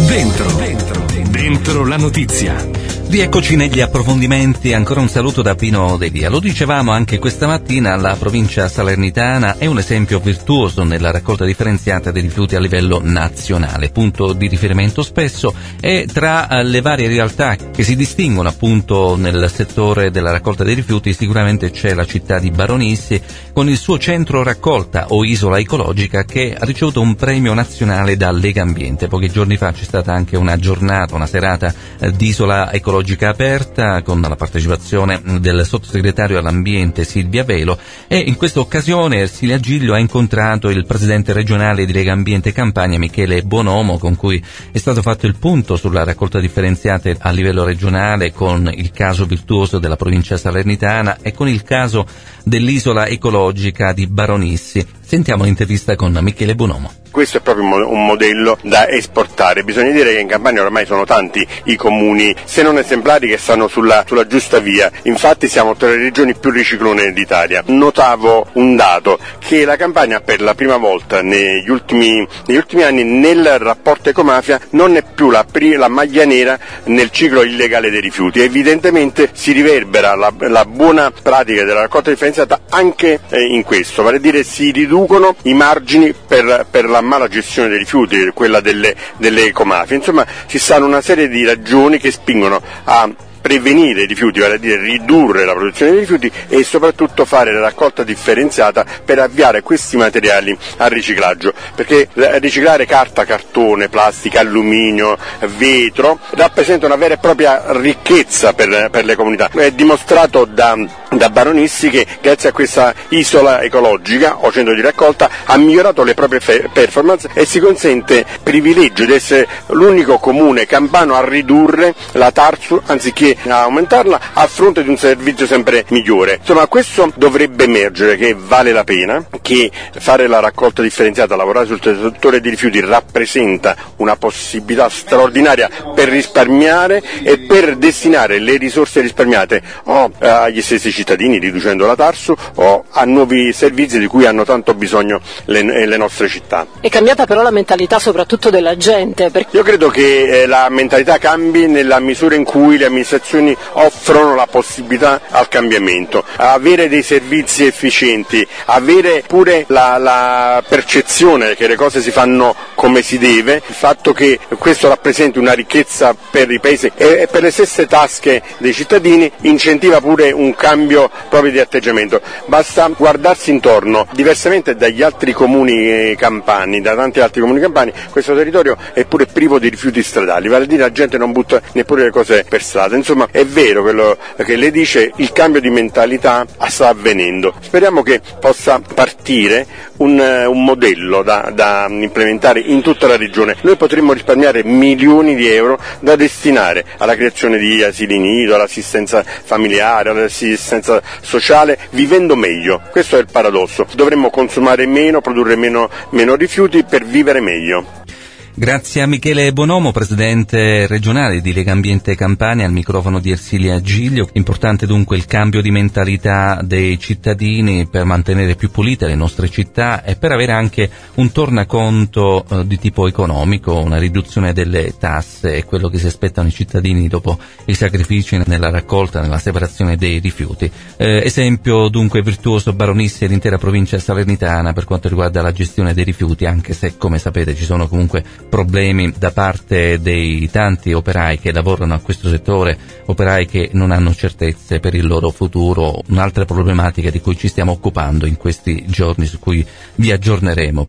Dentro la notizia. Rieccoci negli approfondimenti, ancora un saluto da Pino Delia. Lo dicevamo anche questa mattina, la provincia salernitana è un esempio virtuoso nella raccolta differenziata dei rifiuti a livello nazionale, punto di riferimento spesso, e tra le varie realtà che si distinguono appunto nel settore della raccolta dei rifiuti sicuramente c'è la città di Baronissi con il suo centro raccolta o isola ecologica che ha ricevuto un premio nazionale da Lega Ambiente. Pochi giorni fa c'è stata anche una giornata, una serata di isola ecologica aperta con la partecipazione del sottosegretario all'ambiente Silvia Velo, e in questa occasione Ersilia Giglio ha incontrato il presidente regionale di Lega Ambiente Campania Michele Bonomo, con cui è stato fatto il punto sulla raccolta differenziata a livello regionale, con il caso virtuoso della provincia salernitana e con il caso dell'isola ecologica di Baronissi. Sentiamo l'intervista con Michele Bonomo. Questo è proprio un modello da esportare. Bisogna dire che in Campania ormai sono tanti i comuni, se non esemplari, che stanno sulla giusta via. Infatti siamo tra le regioni più riciclone d'Italia. Notavo un dato, che la Campania per la prima volta negli ultimi anni nel rapporto ecomafia non è più la maglia nera nel ciclo illegale dei rifiuti. Evidentemente si riverbera la buona pratica della raccolta differenziata anche in questo, vale a dire si riducono i margini per la mala gestione dei rifiuti, quella delle ecomafie. Insomma, ci stanno una serie di ragioni che spingono a prevenire i rifiuti, vale a dire ridurre la produzione dei rifiuti e soprattutto fare la raccolta differenziata per avviare questi materiali al riciclaggio, perché riciclare carta, cartone, plastica, alluminio, vetro rappresenta una vera e propria ricchezza per le comunità. È dimostrato da Baronissi che grazie a questa isola ecologica o centro di raccolta ha migliorato le proprie performance e si consente privilegio di essere l'unico comune campano a ridurre la TARSU anziché a aumentarla, a fronte di un servizio sempre migliore. Insomma, questo dovrebbe emergere che vale la pena, che fare la raccolta differenziata, lavorare sul settore dei rifiuti rappresenta una possibilità straordinaria per risparmiare e per destinare le risorse risparmiate o agli stessi cittadini riducendo la TARSU o a nuovi servizi di cui hanno tanto bisogno le nostre città. È cambiata però la mentalità soprattutto della gente. Io credo che la mentalità cambi nella misura in cui le amministrazioni offrono la possibilità al cambiamento, avere dei servizi efficienti, avere pure la percezione che le cose si fanno come si deve, il fatto che questo rappresenti una ricchezza per i paesi e per le stesse tasche dei cittadini incentiva pure un cambio proprio di atteggiamento. Basta guardarsi intorno, diversamente dagli altri comuni campani, da tanti altri comuni campani, questo territorio è pure privo di rifiuti stradali, vale a dire la gente non butta neppure le cose per strada. Insomma, è vero quello che lei dice, il cambio di mentalità sta avvenendo. Speriamo che possa partire un modello da implementare in tutta la regione. Noi potremmo risparmiare milioni di euro da destinare alla creazione di asili nido, all'assistenza familiare, all'assistenza sociale, vivendo meglio. Questo è il paradosso. Dovremmo consumare meno, produrre meno rifiuti per vivere meglio. Grazie a Michele Bonomo, presidente regionale di Lega Ambiente Campania, al microfono di Ersilia Giglio. Importante dunque il cambio di mentalità dei cittadini per mantenere più pulite le nostre città e per avere anche un tornaconto di tipo economico, una riduzione delle tasse e quello che si aspettano i cittadini dopo i sacrifici nella raccolta, nella separazione dei rifiuti. Esempio dunque virtuoso Baronissi e l'intera provincia salernitana per quanto riguarda la gestione dei rifiuti, anche se come sapete ci sono comunque problemi da parte dei tanti operai che lavorano a questo settore, operai che non hanno certezze per il loro futuro, un'altra problematica di cui ci stiamo occupando in questi giorni, su cui vi aggiorneremo.